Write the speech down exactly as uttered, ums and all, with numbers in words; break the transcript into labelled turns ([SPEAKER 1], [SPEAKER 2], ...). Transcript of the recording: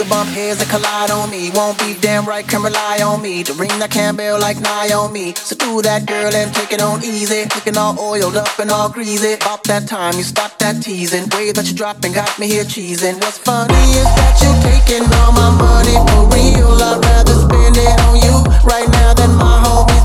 [SPEAKER 1] bump heads that collide on me. Won't be damn right, can rely on me. The ring that can bail like Naomi. So do that, girl, and take it on easy. Looking all oiled up and all greasy. About that time you stop that teasing. Way that you dropping got me here cheesing. What's funny is that you taking all my money for real. I'd rather spend it on you right now than my homie.